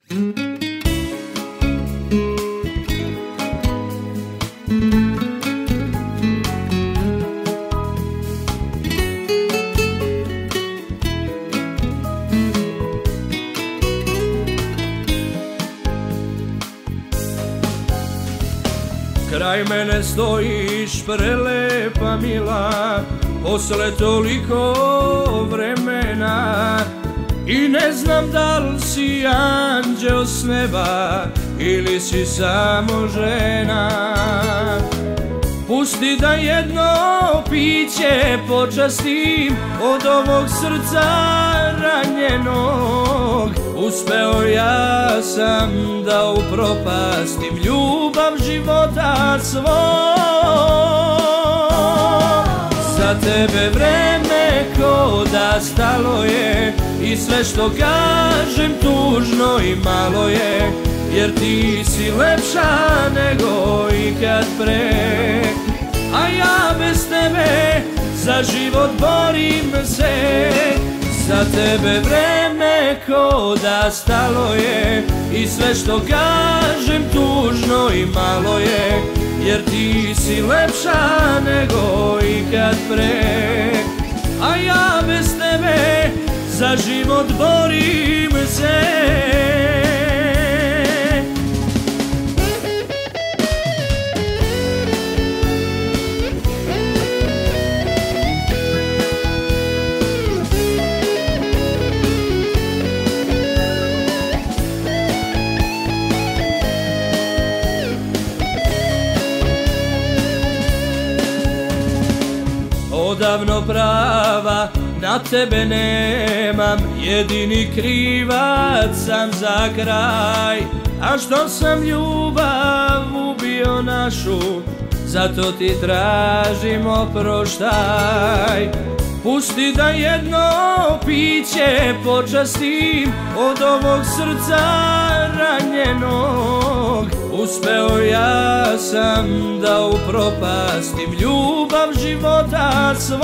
Kraj mene stojiš prelepa mila, posle toliko vremena, i ne znam da li si anđeo s neba ili si samo žena. Pusti da jedno piće počastim od ovog srca ranjenog. Uspeo ja sam da upropastim ljubav života svog. Za tebe vreme ko da stalo je, i sve što kažem tužno i malo je, jer ti si lepša nego ikad pre. A ja bez tebe za život borim se. Za tebe vreme ko da stalo je, i sve što kažem tužno i malo je, jer ti si lepša nego ikad pre. A ja bez tebe za život borim se. Odavno prava na tebe nemam, jedini krivac sam za kraj. A što sam ljubav ubio našu, zato ti tražim oproštaj. Pusti da jedno piće počastim od ovog srca ranjenog. Uspeo ja sam da upropastim ljubav života svog.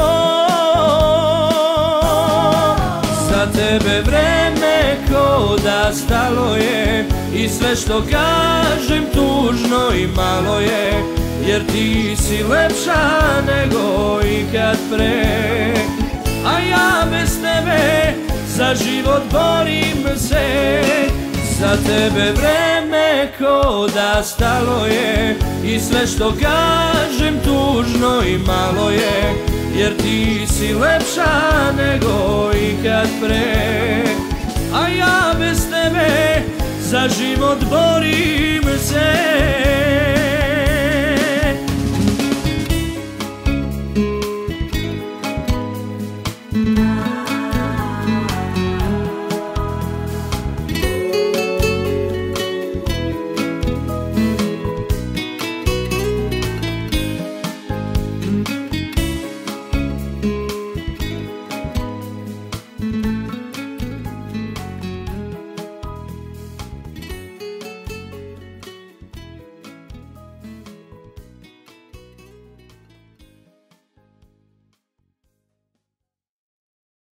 Za tebe vreme ko da stalo je, i sve što kažem tužno i malo je, jer ti si lepša nego ikad pre. A ja bez tebe za život borim se. Za tebe vreme ko da stalo je, i sve što kažem tužno i malo je, jer ti si lepša nego ikad pre. A ja bez tebe za život borim se.